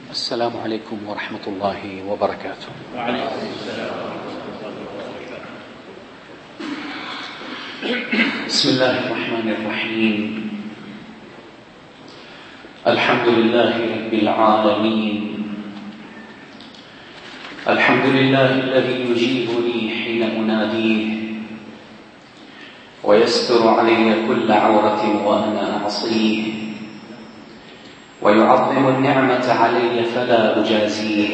السلام عليكم ورحمة الله وبركاته. وعليكم السلام ورحمة الله وبركاته. بسم الله الرحمن الرحيم. الحمد لله رب العالمين. الحمد لله الذي يجيبني حين أناديه ويستر علي كل عورة وأنا أعصيه، ويعظم النعمة علي فلا أجازيه،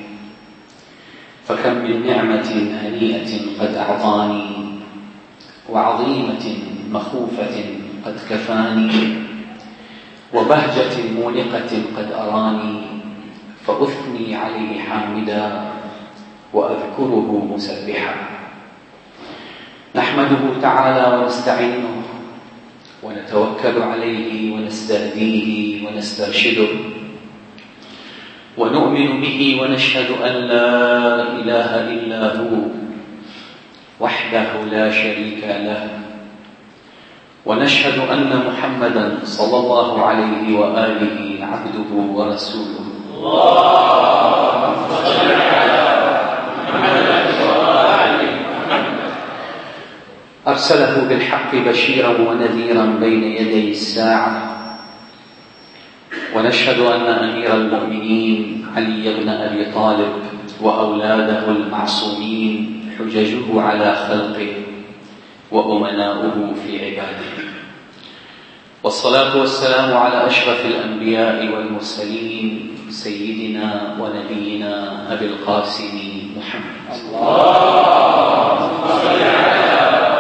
فكم من نعمة هنيئة قد أعطاني، وعظيمة مخوفة قد كفاني، وبهجة مونقة قد أراني، فأثني عليه حامدا وأذكره مسبحا. نحمده تعالى ونستعينه ونتوكل عليه ونستهديه ونسترشده، ونؤمن به ونشهد أن لا إله إلا هو وحده لا شريك له، ونشهد أن محمدا صلى الله عليه وآله عبده ورسوله. اللهم صل على محمد وآله محمد. أرسله بالحق بشيرا ونذيرا بين يدي الساعة، ونشهد أن أمير المؤمنين علي بن أبي طالب وأولاده المعصومين حججه على خلقه وأمناؤه في عباده، والصلاة والسلام على أشرف الأنبياء والمرسلين سيدنا ونبينا أبي القاسم محمد. اللهم صل على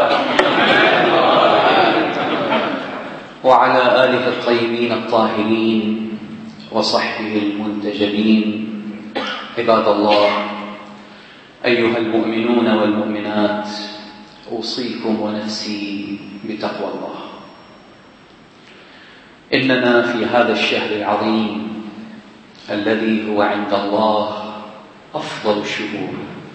وعلى آله الطيبين الطاهرين وصحبه المنتجبين. عباد الله، أيها المؤمنون والمؤمنات، أوصيكم ونفسي بتقوى الله. إننا في هذا الشهر العظيم الذي هو عند الله أفضل الشهور،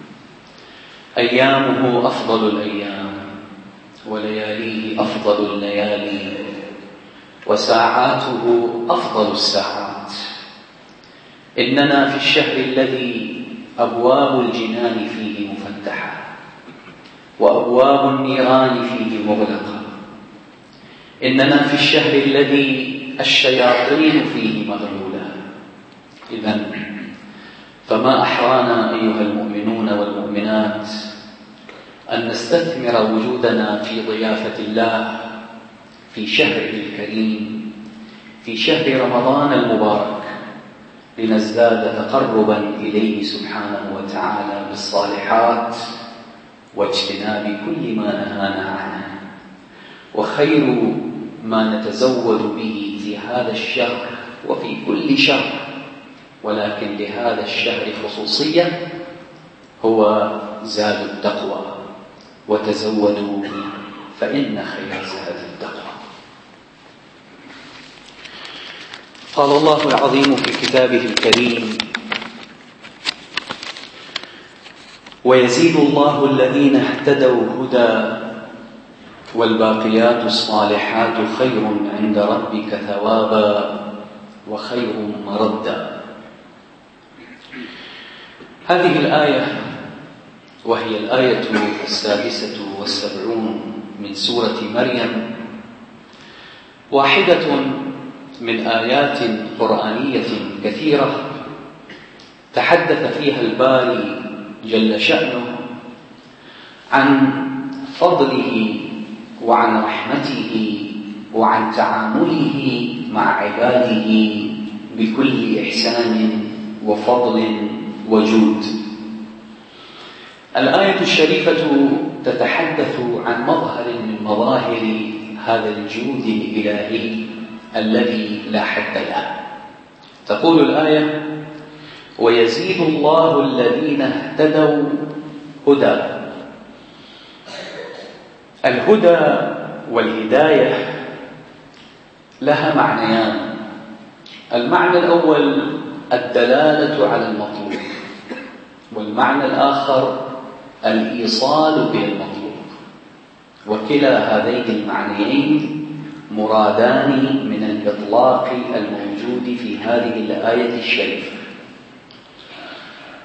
أيامه أفضل الأيام، ولياليه أفضل الليالي، وساعاته أفضل الساعات. إننا في الشهر الذي أبواب الجنان فيه مفتحة وأبواب النيران فيه مغلقة. إننا في الشهر الذي الشياطين فيه مغلولة. إذن فما أحرانا أيها المؤمنون والمؤمنات أن نستثمر وجودنا في ضيافة الله في شهره الكريم، في شهر رمضان المبارك، لنزداد تقربا إليه سبحانه وتعالى بالصالحات واجتناب كل ما نهانا عنه. وخير ما نتزود به في هذا الشهر وفي كل شهر، ولكن لهذا الشهر خصوصية، هو زاد التقوى. وتزودوا فإن خير زاد التقوى. قال الله العظيم في كتابه الكريم: ويزيد الله الذين اهتدوا هدى والباقيات الصالحات خير عند ربك ثوابا وخير مردا. هذه الآية، وهي الآية 76 من سورة مريم، واحدة من آيات قرآنية كثيرة تحدث فيها الباري جل شأنه عن فضله وعن رحمته وعن تعامله مع عباده بكل إحسان وفضل وجود. الآية الشريفة تتحدث عن مظهر من مظاهر هذا الجود الإلهي الذي لا حد له. تقول الآية: ويزيد الله الذين اهتدوا هدى. الهدى والهداية لها معنيان. المعنى الأول الدلالة على المطلوب، والمعنى الآخر الإيصال إلى المطلوب. وكلا هذين المعنيين مرادان من الإطلاق الموجود في هذه الآية الشريفة.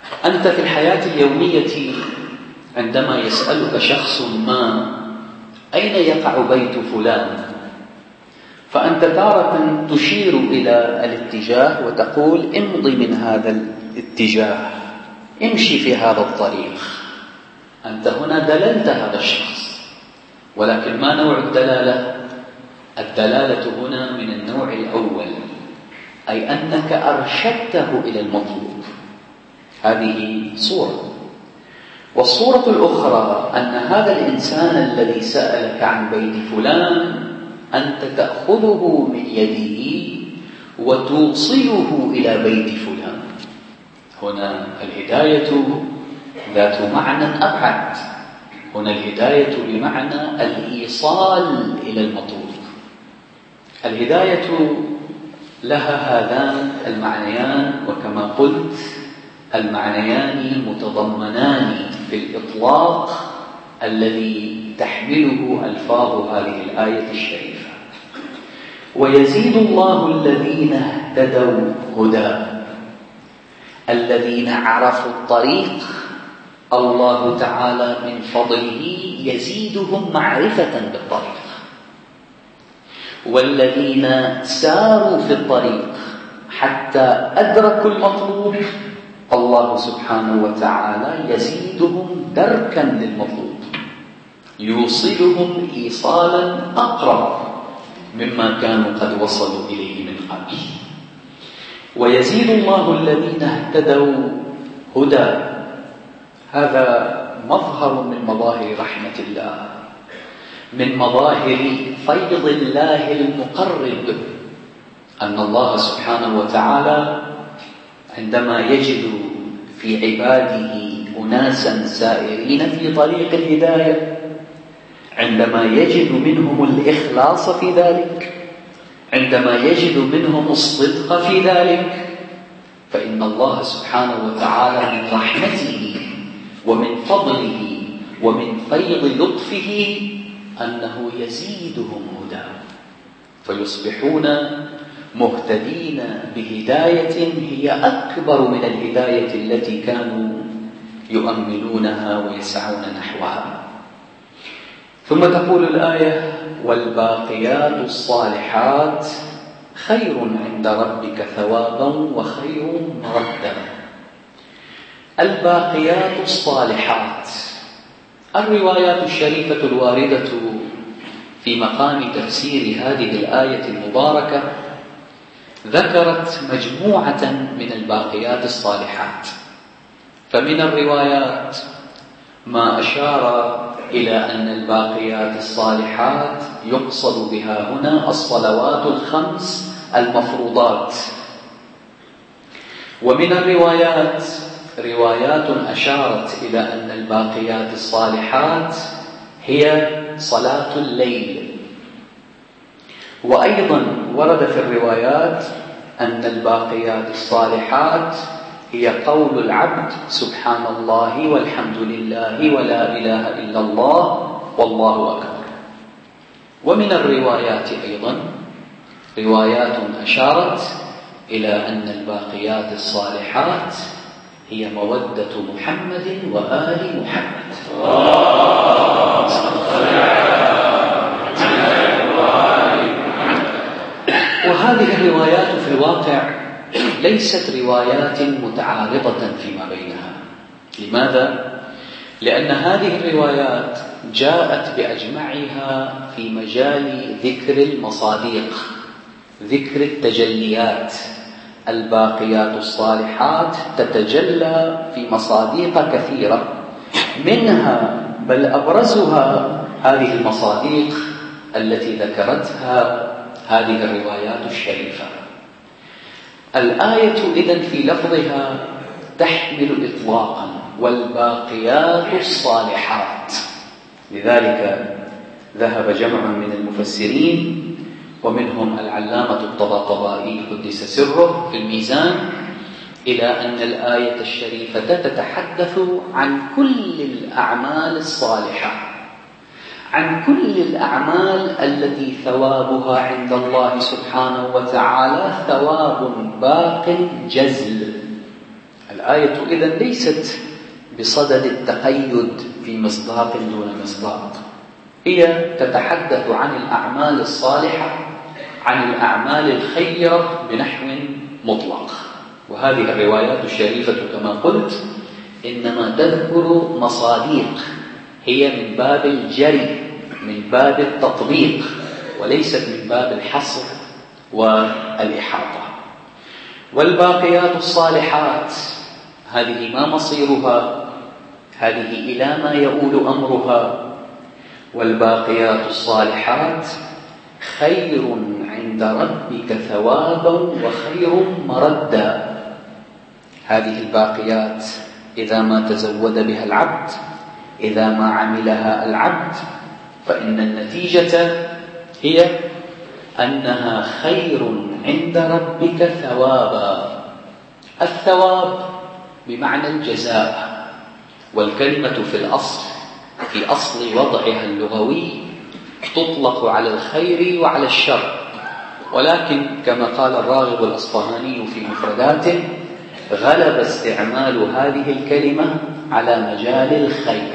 أنت في الحياة اليومية عندما يسألك شخص ما أين يقع بيت فلان، فأنت تارة تشير إلى الاتجاه وتقول امضي من هذا الاتجاه، امشي في هذا الطريق. أنت هنا دللت هذا الشخص، ولكن ما نوع الدلالة؟ الدلالة هنا من النوع الأول، أي أنك أرشدته إلى المطلوب. هذه صورة. والصورة الأخرى أن هذا الإنسان الذي سألك عن بيت فلان أنت تأخذه من يده وتوصله إلى بيت فلان. هنا الهداية ذات معنى أبعد، هنا الهداية بمعنى الإيصال إلى المطلوب. الهداية لها هذان المعنيان، وكما قلت المعنيان متضمنان في الإطلاق الذي تحمله ألفاظ هذه الآية الشريفة. ويزيد الله الذين اهتدوا هدى، الذين عرفوا الطريق الله تعالى من فضله يزيدهم معرفة بالطريق، والذين ساروا في الطريق حتى أدركوا المطلوب الله سبحانه وتعالى يزيدهم دركا للمطلوب، يوصلهم إيصالا أقرب مما كانوا قد وصلوا إليه من قبل. ويزيد الله الذين اهتدوا هدى، هذا مظهر من مظاهر رحمة الله، من مظاهر فيض الله المقرب، أن الله سبحانه وتعالى عندما يجد في عباده أناسا سائرين في طريق الهداية، عندما يجد منهم الإخلاص في ذلك، عندما يجد منهم الصدق في ذلك، فإن الله سبحانه وتعالى من رحمته ومن فضله ومن فيض لطفه أنه يزيدهم هدى، فيصبحون مهتدين بهداية هي أكبر من الهداية التي كانوا يؤملونها ويسعون نحوها. ثم تقول الآية: والباقيات الصالحات خير عند ربك ثوابا وخير مردا. الباقيات الصالحات، الروايات الشريفة الواردة في مقام تفسير هذه الآية المباركة ذكرت مجموعة من الباقيات الصالحات. فمن الروايات ما أشار إلى أن الباقيات الصالحات يقصد بها هنا الصلوات الخمس المفروضات. ومن الروايات روايات أشارت إلى أن الباقيات الصالحات هي صلاة الليل. وأيضا ورد في الروايات أن الباقيات الصالحات هي قول العبد سبحان الله والحمد لله ولا إله إلا الله والله أكبر. ومن الروايات أيضا روايات أشارت إلى أن الباقيات الصالحات هي مودة محمد وآل محمد. وهذه الروايات في الواقع ليست روايات متعارضة فيما بينها. لماذا؟ لأن هذه الروايات جاءت بأجمعها في مجال ذكر المصاديق، ذكر التجليات. الباقيات الصالحات تتجلى في مصاديق كثيرة، منها بل أبرزها هذه المصاديق التي ذكرتها هذه الروايات الشريفة. الآية إذن في لفظها تحمل إطلاقا والباقيات الصالحات. لذلك ذهب جمع من المفسرين ومنهم العلامة الطباطبائي قدس سره في الميزان إلى أن الآية الشريفة تتحدث عن كل الأعمال الصالحة، عن كل الأعمال التي ثوابها عند الله سبحانه وتعالى ثواب باق جزل. فالآية إذن ليست بصدد التقيد في مصداق دون مصداق، هي تتحدث عن الأعمال الصالحة، عن الأعمال الخيرة بنحو مطلق. وهذه الروايات الشريفة كما قلت إنما تذكر مصاديق، هي من باب الجري، من باب التطبيق، وليست من باب الحصر والإحاطة. والباقيات الصالحات هذه ما مصيرها؟ هذه إلى ما يؤول أمرها. والباقيات الصالحات خير عند ربك ثوابا وخير مردا. هذه الباقيات إذا ما تزود بها العبد، إذا ما عملها العبد، فإن النتيجة هي أنها خير عند ربك ثوابا. الثواب بمعنى الجزاء، والكلمة في أصل وضعها اللغوي تطلق على الخير وعلى الشر، ولكن كما قال الراغب الأصفهاني في مفرداته غلب استعمال هذه الكلمة على مجال الخير.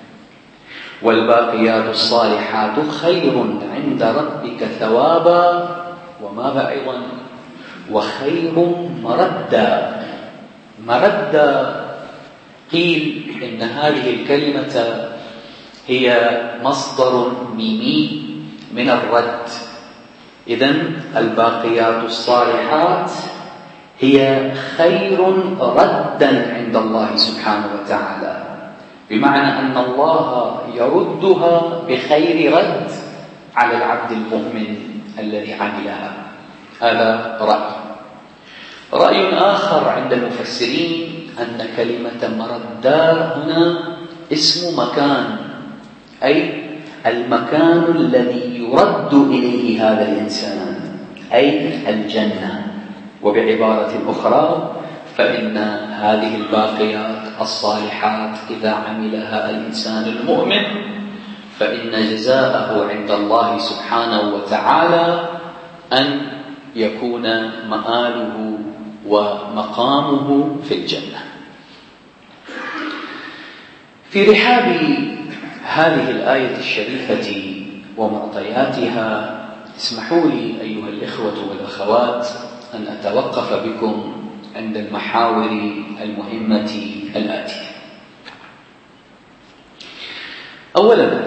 والباقيات الصالحات خير عند ربك ثوابا، وماذا أيضا؟ وخير مردا. مردا قيل إن هذه الكلمة هي مصدر ميمي من الرد. إذن الباقيات الصالحات هي خير ردا عند الله سبحانه وتعالى، بمعنى أن الله يردها بخير رد على العبد المؤمن الذي عملها. هذا رأي آخر عند المفسرين أن كلمة مردا هنا اسم مكان، أي المكان الذي يرد إليه هذا الإنسان، أي الجنة. وبعبارة أخرى فإن هذه الباقيات الصالحات إذا عملها الإنسان المؤمن فإن جزاءه عند الله سبحانه وتعالى أن يكون مآله ومقامه في الجنة. في رحاب هذه الآية الشريفة ومعطياتها اسمحوا لي أيها الإخوة والأخوات أن أتوقف بكم عند المحاور المهمة الآتية. أولا،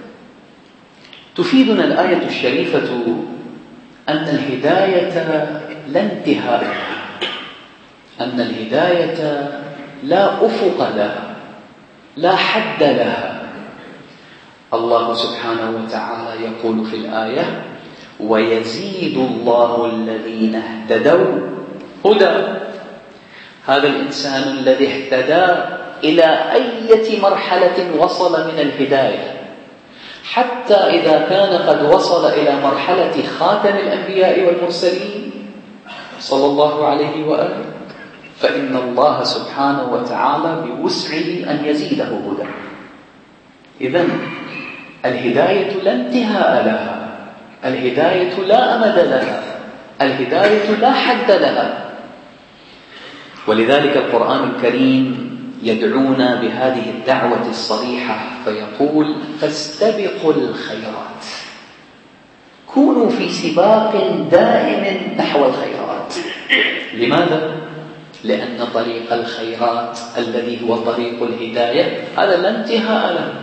تفيدنا الآية الشريفة أن الهداية لا انتهاء لها، أن الهداية لا أفق لها، لا حد لها. الله سبحانه وتعالى يقول في الآية: ويزيد الله الذين اهتدوا هدى. هذا الإنسان الذي اهتدى إلى أي مرحلة وصل من الهداية، حتى إذا كان قد وصل إلى مرحلة خاتم الأنبياء والمرسلين صلى الله عليه وآله، فإن الله سبحانه وتعالى بوسعه أن يزيده هدى. إذن الهداية لا انتهاء لها، الهداية لا أمد لها، الهداية لا حد لها. ولذلك القرآن الكريم يدعونا بهذه الدعوة الصريحة فيقول: فاستبقوا الخيرات. كونوا في سباق دائم نحو الخيرات. لماذا؟ لأن طريق الخيرات الذي هو طريق الهداية هذا لا انتهاء له.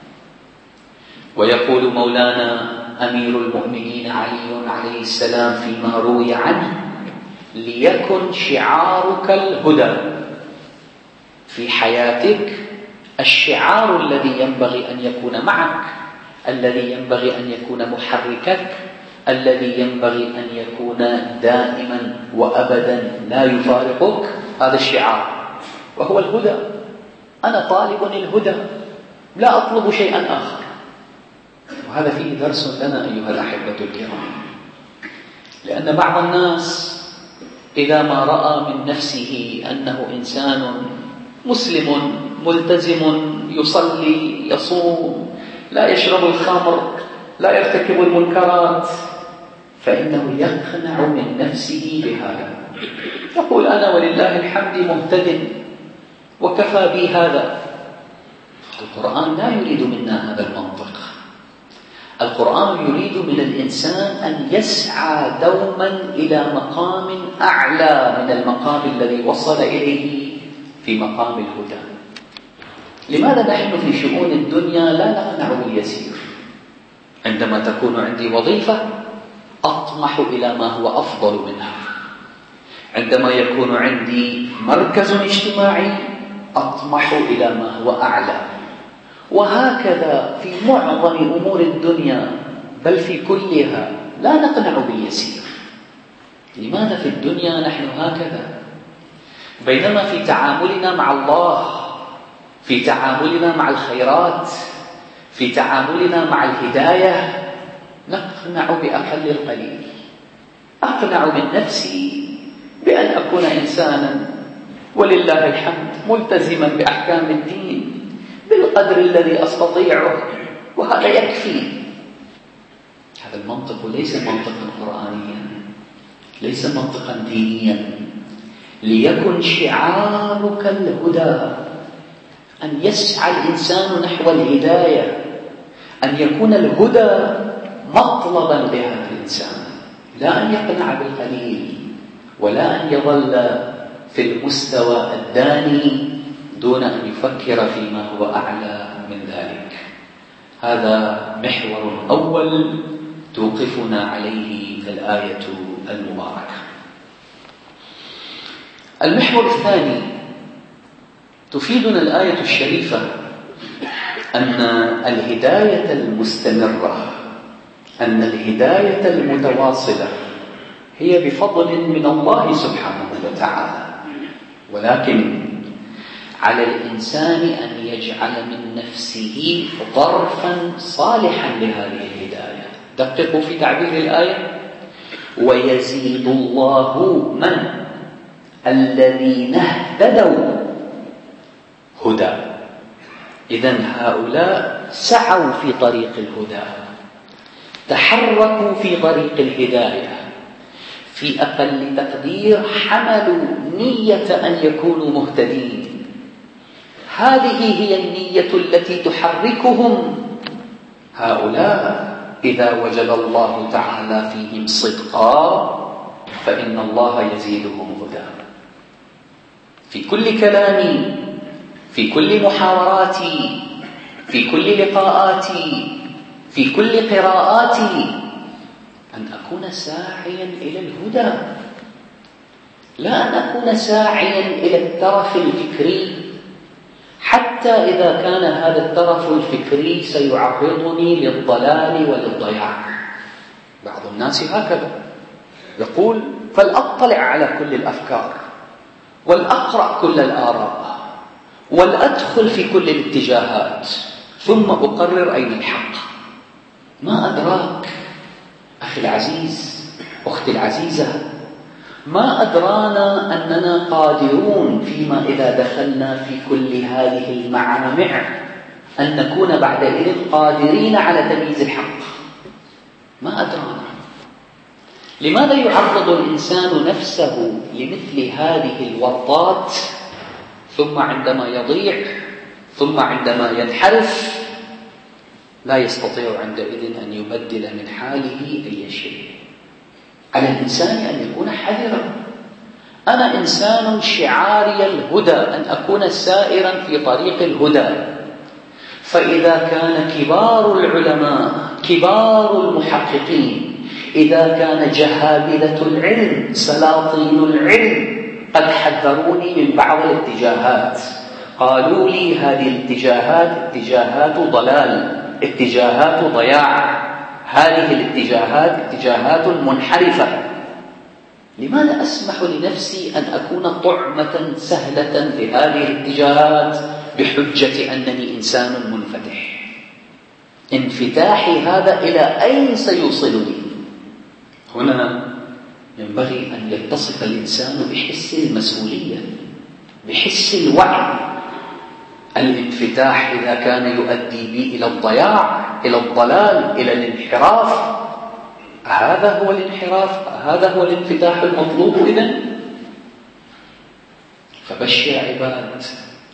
ويقول مولانا أمير المؤمنين علي عليه السلام فيما روي عنه: ليكن شعارك الهدى. في حياتك الشعار الذي ينبغي أن يكون معك، الذي ينبغي أن يكون محركك، الذي ينبغي أن يكون دائما وأبدا لا يفارقك، هذا الشعار، وهو الهدى. أنا طالب الهدى، لا أطلب شيئا آخر. وهذا فيه درس لنا أيها الأحبة الكرام، لأن بعض الناس إذا ما رأى من نفسه أنه إنسان مسلم ملتزم يصلي يصوم لا يشرب الخمر لا يرتكب المنكرات، فإنه يقنع من نفسه بهذا، يقول: أنا ولله الحمد مهتد، وكفى بي هذا. القرآن لا يريد منا هذا المنطق. القرآن يريد من الإنسان أن يسعى دوما إلى مقام أعلى من المقام الذي وصل إليه في مقام الهدى. لماذا نحن في شؤون الدنيا لا نقنع باليسير؟ عندما تكون عندي وظيفة أطمح إلى ما هو أفضل منها، عندما يكون عندي مركز اجتماعي أطمح إلى ما هو أعلى، وهكذا في معظم أمور الدنيا بل في كلها لا نقنع باليسير. لماذا في الدنيا نحن هكذا؟ بينما في تعاملنا مع الله، في تعاملنا مع الخيرات، في تعاملنا مع الهداية نقنع بأقل القليل. أقنع من نفسي بأن أكون إنسانا ولله الحمد ملتزما بأحكام الدين بالقدر الذي أستطيعه، وهذا يكفي. هذا المنطق ليس منطقا قرآنيا، ليس منطقا دينيا. ليكن شعارك الهدى، أن يسعى الإنسان نحو الهداية، أن يكون الهدى مطلبا لهذا الإنسان، لا أن يقنع بالقليل، ولا أن يظل في المستوى الداني دون أن يفكر فيما هو أعلى من ذلك. هذا محور أول توقفنا عليه الآية المباركة. المحور الثاني تفيدنا الآية الشريفة أن الهداية المستمرة، أن الهداية المتواصلة هي بفضل من الله سبحانه وتعالى، ولكن على الإنسان أن يجعل من نفسه ظرفا صالحا لهذه الهداية. دققوا في تعبير الآية: ويزيد الله من الذين اهتدوا هدى. إذن هؤلاء سعوا في طريق الهدى، تحركوا في طريق الهداية، في أقل تقدير حملوا نية أن يكونوا مهتدين. هذه هي النية التي تحركهم. هؤلاء إذا وجد الله تعالى فيهم صدقا فإن الله يزيدهم هدى. في كل كلامي، في كل محاوراتي، في كل لقاءاتي، في كل قراءاتي، أن أكون ساعيا إلى الهدى، لا أن أكون ساعيا إلى الترف الفكري، حتى إذا كان هذا الترف الفكري سيعرضني للضلال وللضياع. بعض الناس هكذا يقول: فلأطلع على كل الأفكار، والأقرأ كل الآراء، والأدخل في كل الاتجاهات، ثم أقرر أين الحق. ما أدراك أخي العزيز، أختي العزيزة، ما أدرانا أننا قادرون فيما إذا دخلنا في كل هذه المعامع أن نكون بعدئذ قادرين على تمييز الحق. ما أدرانا. لماذا يعرض الإنسان نفسه لمثل هذه الورطات، ثم عندما يضيع، ثم عندما ينحرف، لا يستطيع عندئذ أن يبدل من حاله أي شيء؟ على الإنسان أن يكون حذرا. أنا إنسان شعاري الهدى، أن أكون سائرا في طريق الهدى. فإذا كان كبار العلماء، كبار المحققين، إذا كان جهابذة العلم، سلاطين العلم، قد حذروني من بعض الاتجاهات، قالوا لي هذه الاتجاهات اتجاهات ضلال، اتجاهات ضياع، هذه الاتجاهات اتجاهات منحرفة، لماذا أسمح لنفسي أن أكون طعمة سهلة لهذه الاتجاهات بحجة أنني إنسان منفتح؟ انفتاحي هذا إلى أين سيوصلني؟ هنا ينبغي أن يتصف الإنسان بحس المسؤولية، بحس الوعي. الانفتاح إذا كان يؤدي بي إلى الضياع، إلى الضلال، إلى الانحراف، هذا هو الانحراف، هذا هو الانفتاح المطلوب إذن. فبشر عباد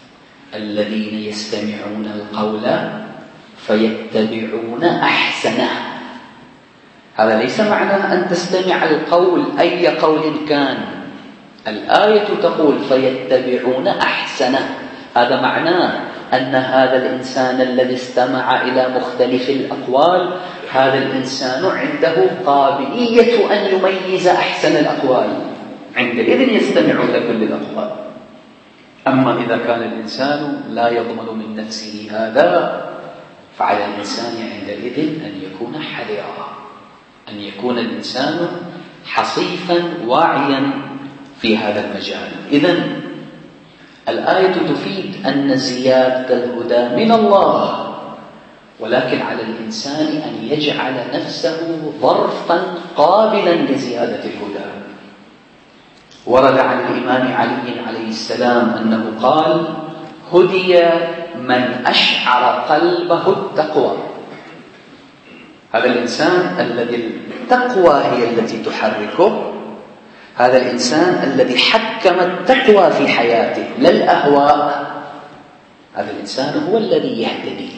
الذين يستمعون القول فيتبعون أحسنه. هذا ليس معنى أن تستمع القول أي قول كان. الآية تقول فيتبعون أحسنه، هذا معناه أن هذا الإنسان الذي استمع إلى مختلف الأقوال، هذا الإنسان عنده قابلية أن يميز أحسن الأقوال، عندئذ يستمع إلى كل الأقوال. أما إذا كان الإنسان لا يضمن من نفسه هذا، فعلى الإنسان عندئذ أن يكون حذرا، أن يكون الإنسان حصيفا واعيا في هذا المجال. إذن الآية تفيد أن زيادة الهدى من الله، ولكن على الإنسان أن يجعل نفسه ظرفا قابلا لزيادة الهدى. ورد عن الإمام علي عليه السلام أنه قال: هدي من أشعر قلبه التقوى. هذا الإنسان الذي التقوى هي التي تحركه، هذا الإنسان الذي حكم التقوى في حياته لا الأهواء، هذا الإنسان هو الذي يهتدي.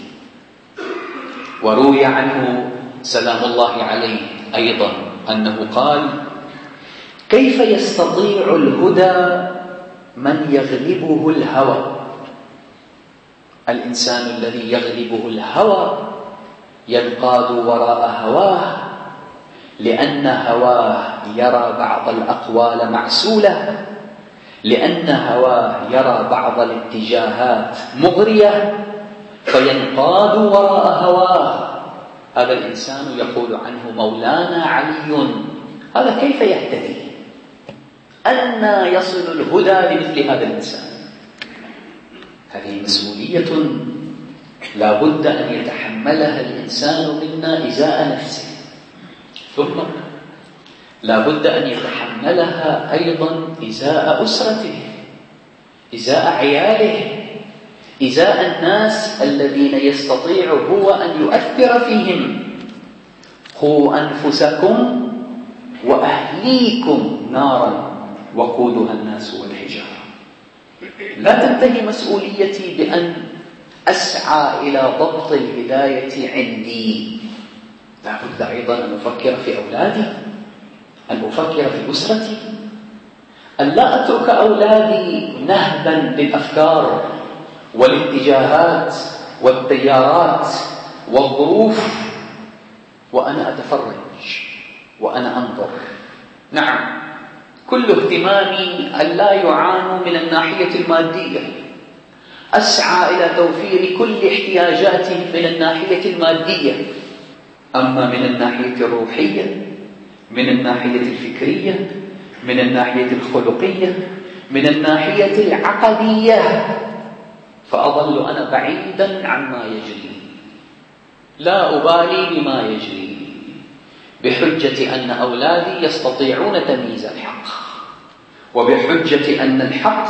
وروي عنه سلام الله عليه أيضا أنه قال: كيف يستطيع الهدى من يغلبه الهوى؟ الإنسان الذي يغلبه الهوى ينقاد وراء هواه، لأن هواه يرى بعض الأقوال معسولة، لأن هواه يرى بعض الاتجاهات مغرية، فينقاد وراء هواه. هذا الإنسان يقول عنه مولانا علي: هذا كيف يهتدي؟ أن يصل الهدى لمثل هذا الإنسان؟ هذه مسؤولية لا بد أن يتحملها الإنسان منا إزاء نفسه، ثم لا بد أن يتحملها أيضا إزاء أسرته، إزاء عياله، إزاء الناس الذين يستطيع هو أن يؤثر فيهم. قوا أنفسكم وأهليكم نارا وقودها الناس والحجارة. لا تنتهي مسؤوليتي بأن أسعى إلى ضبط الهداية عندي، لا بد أيضا أن أفكر في أولادي، أن أفكر في أسرتي، أن لا أترك أولادي نهبا للأفكار والاتجاهات والتيارات والظروف وأنا أتفرج وأنا أنظر. نعم، كل اهتمامي أن لا يعانوا من الناحية المادية، أسعى إلى توفير كل احتياجاتهم من الناحية المادية، أما من الناحية الروحية، من الناحية الفكرية، من الناحية الخلقية، من الناحية العقدية، فأظل أنا بعيدا عما يجري، لا أبالي بما يجري، بحجة أن أولادي يستطيعون تمييز الحق، وبحجة أن الحق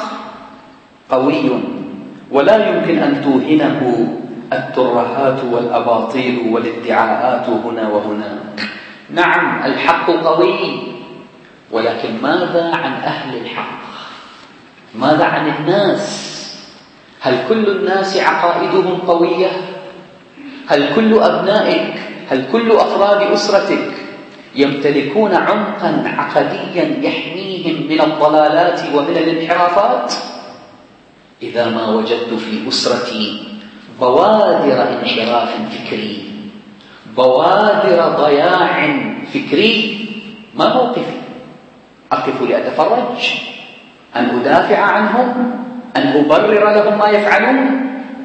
قوي ولا يمكن أن توهنه الترهات والأباطيل والادعاءات هنا وهناك. نعم، الحق قوي، ولكن ماذا عن أهل الحق؟ ماذا عن الناس؟ هل كل الناس عقائدهم قوية؟ هل كل أبنائك، هل كل أفراد أسرتك يمتلكون عمقا عقديا يحميهم من الضلالات ومن الانحرافات؟ إذا ما وجدت في أسرتي بوادر انحراف فكري، بوادر ضياع فكري، ما موقفي؟ أقف لأتفرج؟ أن أدافع عنهم؟ أن أبرر لهم ما يفعلون؟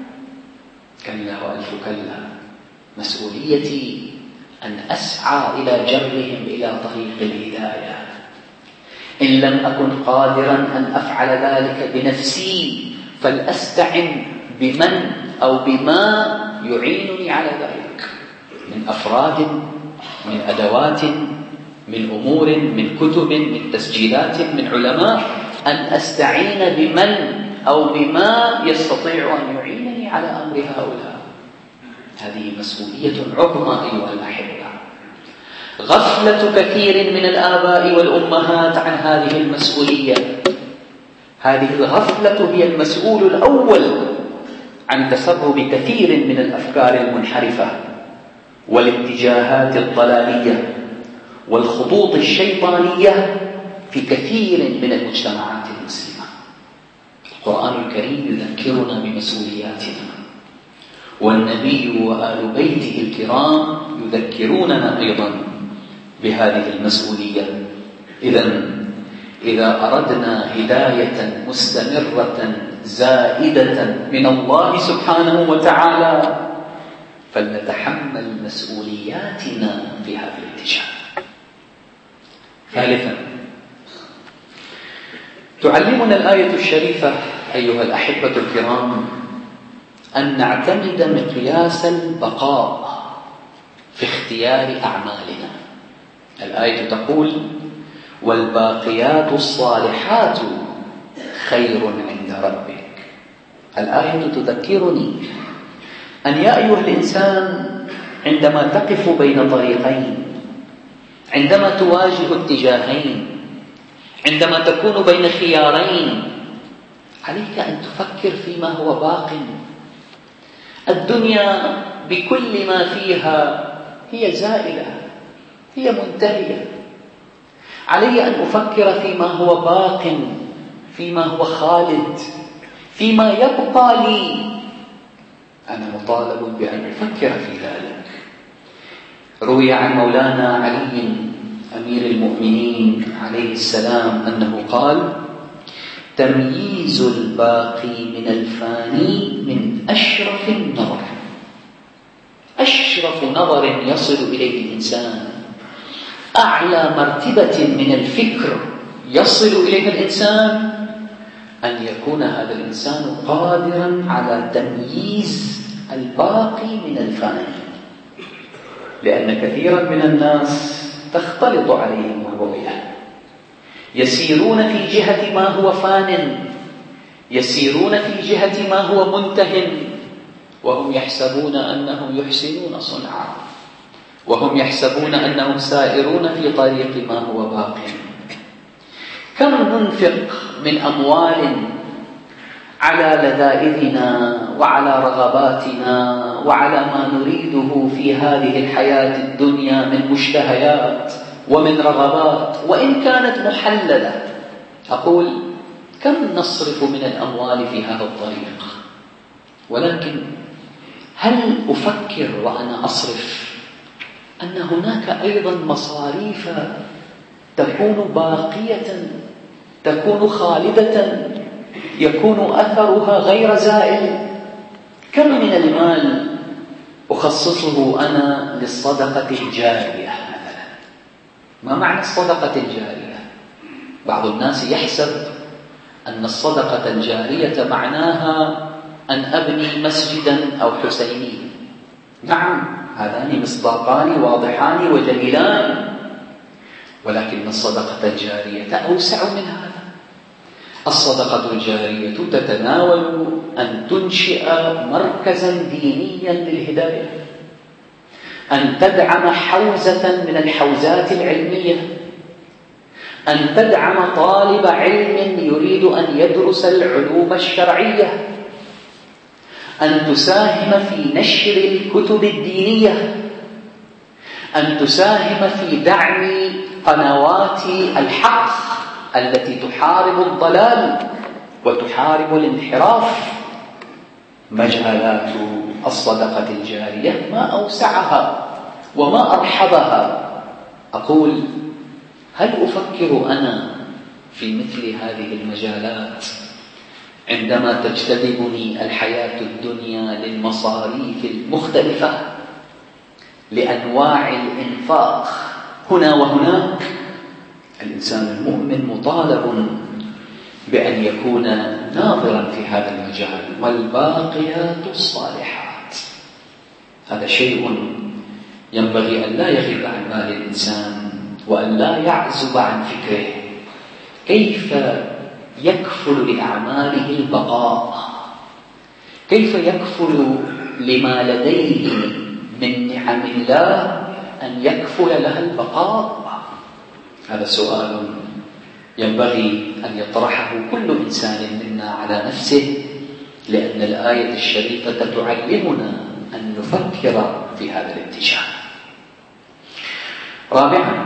كلا وألف كلا. مسؤوليتي أن أسعى إلى جرهم إلى طريق الهداية. إن لم أكن قادرا أن أفعل ذلك بنفسي فلأستعن بمن أو بما يعينني على ذلك، من أفراد، من أدوات، من أمور، من كتب، من تسجيلات، من علماء، أن أستعين بمن أو بما يستطيع أن يعينني على أمر هؤلاء. هذه مسؤولية عظمى أيها الأحبة. غفلة كثير من الآباء والأمهات عن هذه المسؤولية. هذه الغفلة هي المسؤول الأول عن تسرب كثير من الأفكار المنحرفة والاتجاهات الضلالية والخطوط الشيطانية في كثير من المجتمعات المسلمة. القرآن الكريم يذكرنا بمسؤولياتنا، والنبي وآل بيته الكرام يذكروننا أيضا بهذه المسؤولية. إذا أردنا هداية مستمرة زائدة من الله سبحانه وتعالى فلنتحمل مسؤولياتنا في هذا الاتجاه. ثالثا، تعلمنا الآية الشريفة أيها الأحبة الكرام أن نعتمد مقياس البقاء في اختيار أعمالنا. الآية تقول: والباقيات الصالحات خير عند ربك. الآية تذكرني أن يا أيها الإنسان عندما تقف بين طريقين، عندما تواجه اتجاهين، عندما تكون بين خيارين، عليك أن تفكر فيما هو باق. الدنيا بكل ما فيها هي زائلة، هي منتهية. علي أن أفكر فيما هو باق، فيما هو خالد، فيما يبقى لي. أنا مطالب بأن أفكر في ذلك. روي عن مولانا علي أمير المؤمنين عليه السلام أنه قال: تمييز الباقي من الفاني من أشرف النظر. أشرف نظر يصل إليه الإنسان، أعلى مرتبة من الفكر يصل إليه الإنسان، أن يكون هذا الإنسان قادرا على تمييز الباقي من الفاني. لأن كثيرا من الناس تختلط عليهم الرؤية، يسيرون في جهة ما هو فان، يسيرون في جهة ما هو منتهٍ، وهم يحسبون أنهم يحسنون صنعا، وهم يحسبون أنهم سائرون في طريق ما هو باق. كم ننفق من أموال على لذائذنا وعلى رغباتنا وعلى ما نريده في هذه الحياة الدنيا من مشتهيات ومن رغبات، وإن كانت محللة. أقول كم نصرف من الأموال في هذا الطريق، ولكن هل أفكر وأنا أصرف أن هناك أيضا مصاريف تكون باقية، تكون خالدة، يكون أثرها غير زائل؟ كم من المال أخصصه أنا للصدقة الجارية مثلا؟ ما معنى الصدقة الجارية؟ بعض الناس يحسب أن الصدقة الجارية معناها أن أبني مسجدا أو حسيني. نعم، هذان مصداقان واضحان وجميلان، ولكن الصدقة الجارية أوسع من هذا. الصدقة الجارية تتناول أن تنشئ مركزا دينيا للهداية، أن تدعم حوزة من الحوزات العلمية، أن تدعم طالب علم يريد أن يدرس العلوم الشرعية، أن تساهم في نشر الكتب الدينية، أن تساهم في دعم قنوات الحق التي تحارب الضلال وتحارب الانحراف. مجالات الصدقة الجارية ما أوسعها وما أرحبها. أقول هل أفكر أنا في مثل هذه المجالات عندما تجتذبني الحياة الدنيا للمصاريف المختلفة، لأنواع الإنفاق هنا وهناك؟ الإنسان المؤمن مطالب بأن يكون ناظرا في هذا المجال. والباقيات الصالحات، هذا شيء ينبغي أن لا يغيب عن بال الإنسان وأن لا يعزب عن فكره. كيف يكفل لأعماله البقاء؟ كيف يكفل لما لديه من نعم الله أن يكفل لها البقاء؟ هذا سؤال ينبغي أن يطرحه كل إنسان منا على نفسه لأن الآية الشريفة تعلمنا أن نفكر في هذا الاتجاه. رابعا،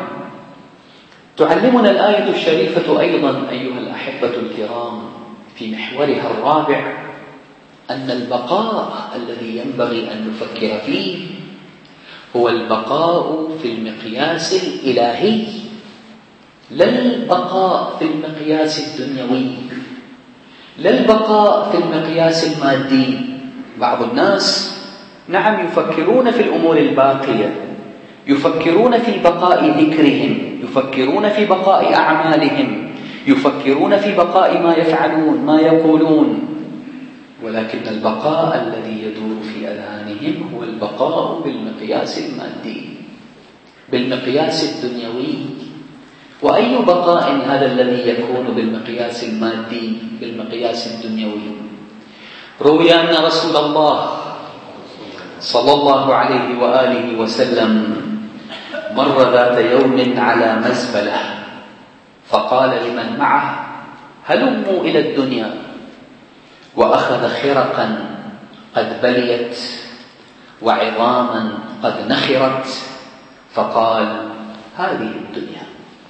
تعلمنا الآية الشريفة أيضا أيها الأحبة الكرام في محورها الرابع أن البقاء الذي ينبغي أن نفكر فيه هو البقاء في المقياس الإلهي، لا البقاء في المقياس الدنيوي، لا البقاء في المقياس المادي. بعض الناس نعم يفكرون في الأمور الباقية، يفكرون في بقاء ذكرهم، يفكرون في بقاء أعمالهم، يفكرون في بقاء ما يفعلون ما يقولون، ولكن البقاء الذي يدور في أذهانهم هو البقاء بالمقياس المادي، بالمقياس الدنيوي. وأي بقاء هذا الذي يكون بالمقياس المادي بالمقياس الدنيوي؟ روي أن رسول الله صلى الله عليه وآله وسلم مر ذات يوم على مزبلة فقال لمن معه: هلموا إلى الدنيا، وأخذ خرقا قد بليت وعظاما قد نخرت فقال: هذه الدنيا.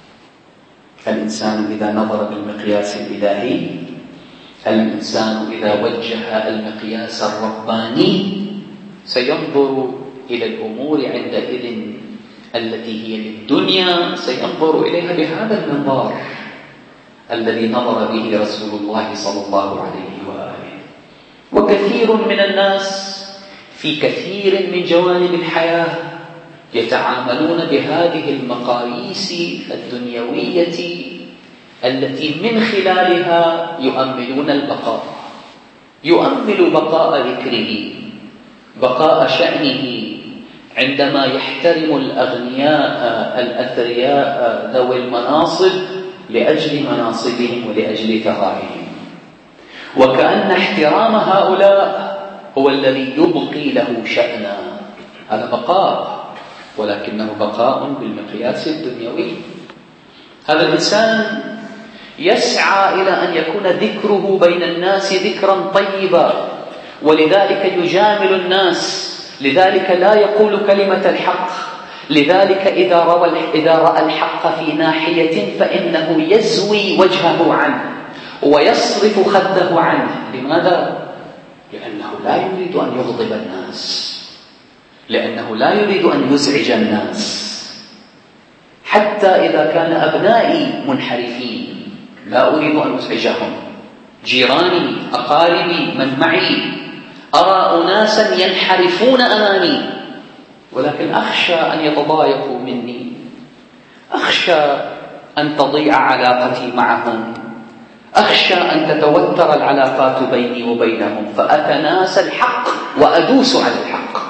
الإنسان إذا نظر بالمقياس الإلهي، الإنسان إذا وجه المقياس الرباني سينظر إلى الأمور عندئذ التي هي للدنيا، سينظر إليها بهذا المنظار الذي نظر به رسول الله صلى الله عليه وآله. وكثير من الناس في كثير من جوانب الحياة يتعاملون بهذه المقاييس الدنيوية التي من خلالها يؤملون البقاء، يؤمل بقاء ذكره، بقاء شأنه، عندما يحترم الأغنياء الأثرياء ذوي المناصب لأجل مناصبهم ولأجل ثرائهم، وكأن احترام هؤلاء هو الذي يبقي له شأنا. هذا بقاء، ولكنه بقاء بالمقياس الدنيوي. هذا الإنسان يسعى إلى أن يكون ذكره بين الناس ذكرا طيبا، ولذلك يجامل الناس، لذلك لا يقول كلمة الحق، لذلك إذا رأى الحق في ناحية فإنه يزوي وجهه عنه ويصرف خده عنه. لماذا؟ لأنه لا يريد أن يغضب الناس، لأنه لا يريد أن يزعج الناس. حتى إذا كان أبنائي منحرفين لا أريد أن أزعجهم، جيراني، أقاربي، من معي، أرى أناسا ينحرفون أمامي، ولكن أخشى أن يتضايقوا مني، أخشى أن تضيع علاقتي معهم، أخشى أن تتوتر العلاقات بيني وبينهم، فأتناسى الحق وأدوس على الحق.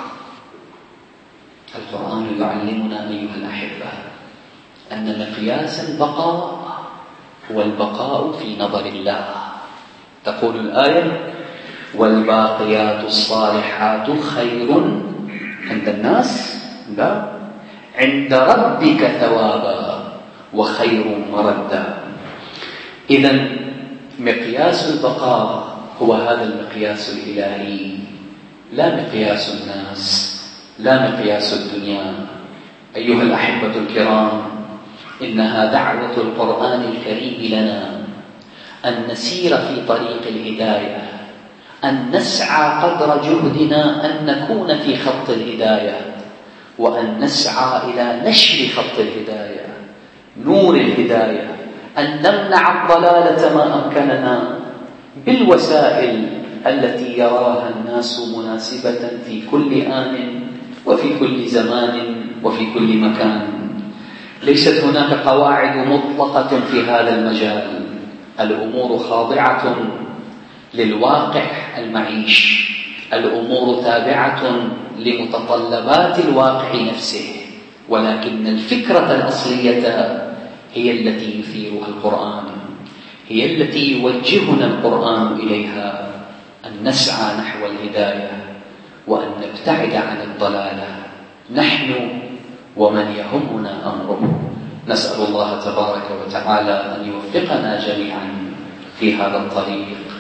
القرآن يعلمنا أيها الأحبة أن مقياس البقاء هو البقاء في نظر الله. تقول الآية: والباقيات الصالحات خير عند الناس، لا، عند ربك ثوابا وخير مردا. إذن مقياس البقاء هو هذا المقياس الإلهي، لا مقياس الناس، لا مقياس الدنيا. أيها الأحبة الكرام، إنها دعوة القرآن الكريم لنا أن نسير في طريق الهداية، أن نسعى قدر جهدنا أن نكون في خط الهداية، وأن نسعى إلى نشر خط الهداية، نور الهداية، أن نمنع الضلالة ما أمكننا بالوسائل التي يراها الناس مناسبة في كل آن وفي كل زمان وفي كل مكان. ليست هناك قواعد مطلقة في هذا المجال، الأمور خاضعة للواقع المعيش، الأمور تابعة لمتطلبات الواقع نفسه، ولكن الفكرة الأصلية هي التي يثيرها القرآن، هي التي يوجهنا القرآن إليها، أن نسعى نحو الهداية وأن نبتعد عن الضلالة نحن ومن يهمنا أمره. نسأل الله تبارك وتعالى أن يوفقنا جميعا في هذا الطريق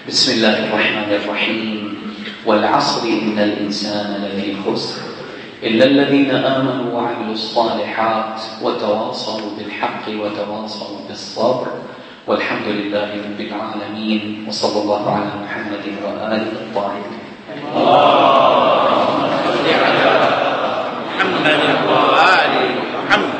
بسم الله الرحمن الرحيم. والعصر إن الإنسان لفي خسر إلا الذين آمنوا وعملوا الصالحات وتواصوا بالحق وتواصوا بالصبر والحمد لله رب العالمين وصلى الله على محمد وآله الطاهرين. اللهم صل على محمد وآل محمد.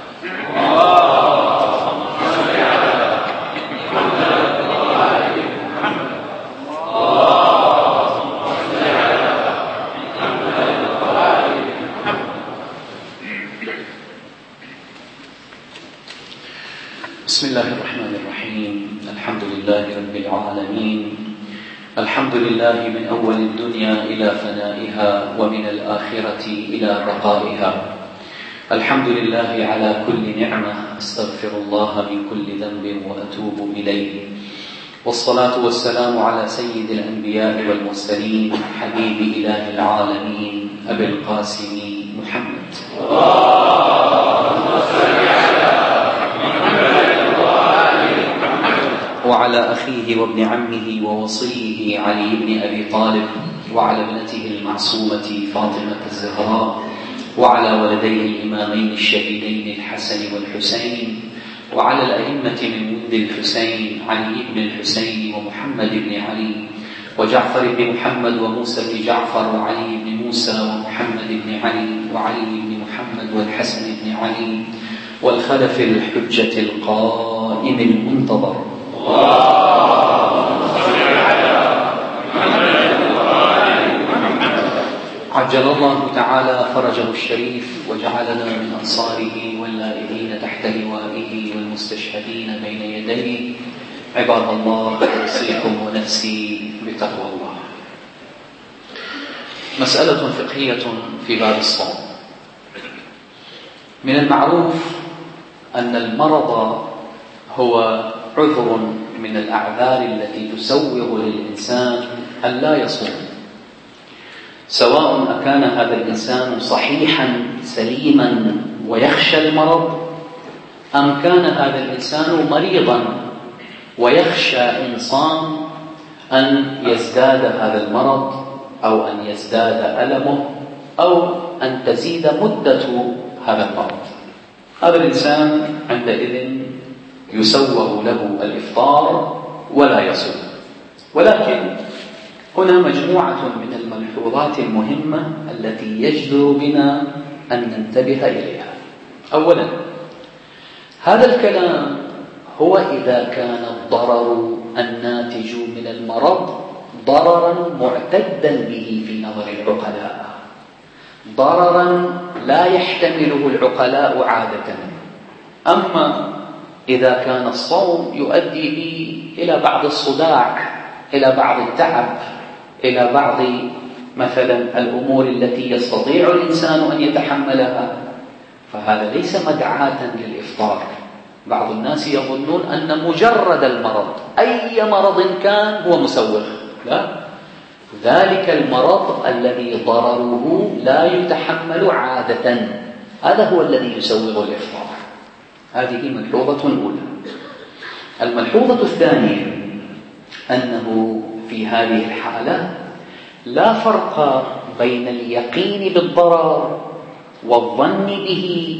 بسم الله الرحمن الرحيم. الحمد لله رب العالمين. الحمد لله من أول الدنيا إلى فنائها ومن الآخرة إلى بقائها. الحمد لله على كل نعمة. أستغفر الله من كل ذنب وأتوب إليه. والصلاة والسلام على سيد الأنبياء والمرسلين حبيب إله العالمين أبي القاسم محمد. وعلى أخيه وابن عمه ووصيه علي بن أبي طالب وعلى ابنته المعصومة فاطمة الزهراء وعلى ولديه الإمامين الشهيدين الحسن والحسين وعلى الأئمة من ولد الحسين علي بن الحسين ومحمد بن علي وجعفر بن محمد وموسى بن جعفر وعلي بن موسى ومحمد بن علي وعلي بن محمد والحسن بن علي والخلف الحجة القائم المنتظر. عجل الله تعالى فرجه الشريف وجعلنا من أنصاره واللائذين تحت لوائه والمستشهدين بين يديه. عباد الله، أوصيكم ونفسي بتقوى الله. مسألة فقهية في باب الصوم. من المعروف أن المرض هو عذر من الأعذار التي تسوغ للإنسان أن لا يصوم، سواء أكان هذا الإنسان صحيحا سليما ويخشى المرض، أم كان هذا الإنسان مريضا ويخشى إن صام أن يزداد هذا المرض أو أن يزداد ألمه أو أن تزيد مدة هذا المرض. هذا الإنسان عندئذ يسوغ له الإفطار ولا يصوم. ولكن هنا مجموعة من الملحوظات المهمة التي يجدر بنا أن ننتبه إليها. أولا، هذا الكلام هو إذا كان الضرر الناتج من المرض ضررا معتدا به في نظر العقلاء، ضررا لا يحتمله العقلاء عادة. أما إذا كان الصوم يؤدي به إلى بعض الصداع، إلى بعض التعب، إلى بعض مثلا الأمور التي يستطيع الإنسان أن يتحملها، فهذا ليس مدعاة للإفطار. بعض الناس يظنون أن مجرد المرض أي مرض كان هو مسوغ. لا، ذلك المرض الذي ضرره لا يتحمل عادة هذا هو الذي يسوغ الإفطار. هذه ملحوظة أولى. الملحوظة الثانية أنه في هذه الحالة لا فرق بين اليقين بالضرر والظن به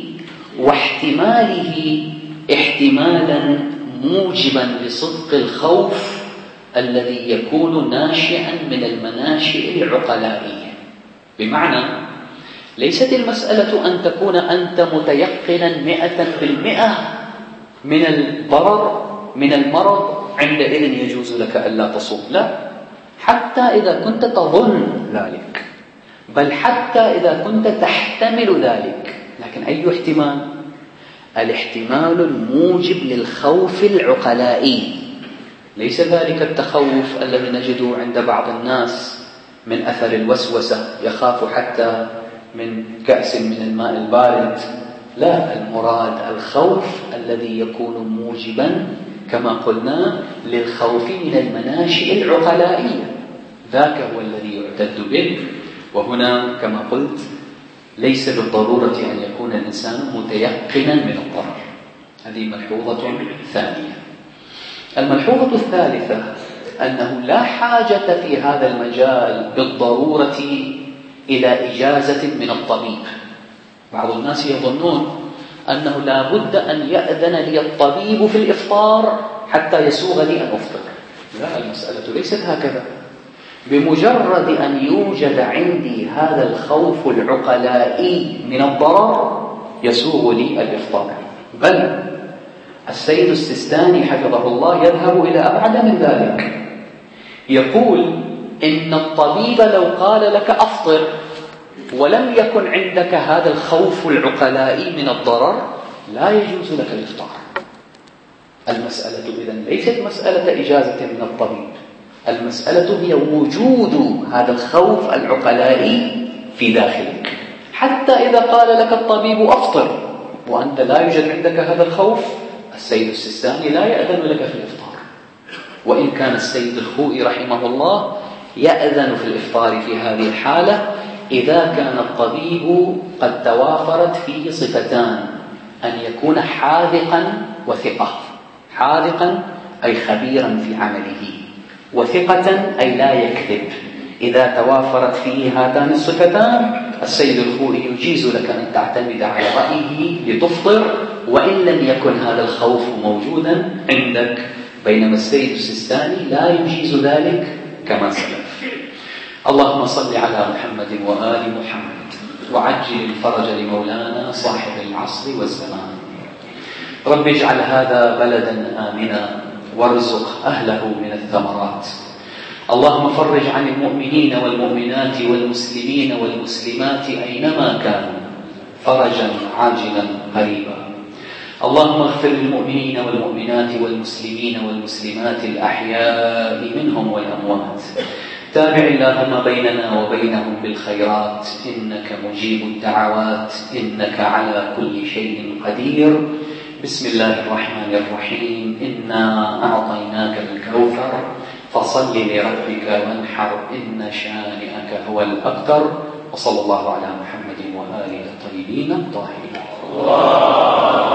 واحتماله احتمالا موجبا لصدق الخوف الذي يكون ناشئا من المناشئ العقلائية. بمعنى ليست المسألة أن تكون أنت متيقنا 100% من الضرر من المرض عندئذ يجوز لك ألا تصوم. لا، حتى إذا كنت تظن ذلك، بل حتى إذا كنت تحتمل ذلك. لكن أي احتمال؟ الاحتمال الموجب للخوف العقلائي، ليس ذلك التخوف الذي نجده عند بعض الناس من أثر الوسوسة، يخاف حتى من كأس من الماء البارد. لا، المراد الخوف الذي يكون موجبا كما قلنا للخوف من المناشئ العقلائية، ذاك هو الذي يعتد به. وهنا كما قلت ليس بالضرورة أن يكون الإنسان متيقنا من الضرر. هذه ملحوظة ثانية. الملحوظة الثالثة أنه لا حاجة في هذا المجال بالضرورة إلى إجازة من الطبيب. بعض الناس يظنون أنه لا بد أن يأذن لي الطبيب في الإفطار حتى يسوغ لي أن أفطر. لا، المسألة ليست هكذا. بمجرد أن يوجد عندي هذا الخوف العقلائي من الضرر يسوغ لي الإفطار. بل السيد السيستاني حفظه الله يذهب إلى أبعد من ذلك، يقول إن الطبيب لو قال لك أفطر ولم يكن عندك هذا الخوف العقلائي من الضرر لا يجوز لك الإفطار. المسألة إذن ليست مسألة إجازة من الطبيب، المسألة هي وجود هذا الخوف العقلائي في داخلك. حتى إذا قال لك الطبيب أفطر وأنت لا يوجد عندك هذا الخوف، السيد السيستاني لا يأذن لك في الإفطار، وإن كان السيد الخوئي رحمه الله يأذن في الإفطار في هذه الحالة إذا كان الطبيب قد توافرت فيه صفتان: أن يكون حاذقا وثقة. حاذقا أي خبيرا في عمله، وثقة أي لا يكذب. إذا توافرت فيه هاتان الصفتان السيد الخوئي يجيز لك أن تعتمد على رأيه لتفطر وإن لم يكن هذا الخوف موجودا عندك، بينما السيد السيستاني لا يجيز ذلك كما سلف. اللهم صل على محمد وآل محمد وعجل الفرج لمولانا صاحب العصر والزمان. رب اجعل هذا بلدا آمنا وارزق أهله من الثمرات. اللهم فرج عن المؤمنين والمؤمنات والمسلمين والمسلمات أينما كانوا فرجا عاجلا قريبا. اللهم اغفر للمؤمنين والمؤمنات والمسلمين والمسلمات الأحياء منهم والأموات. تابع اللهم بيننا وبينهم بالخيرات إنك مجيب الدعوات إنك على كل شيء قدير. بسم الله الرحمن الرحيم. إنا أعطيناك الكوثر فصل لربك وانحر إن شانئك هو الأبتر. وصلى الله على محمد وآله الطيبين الطاهرين.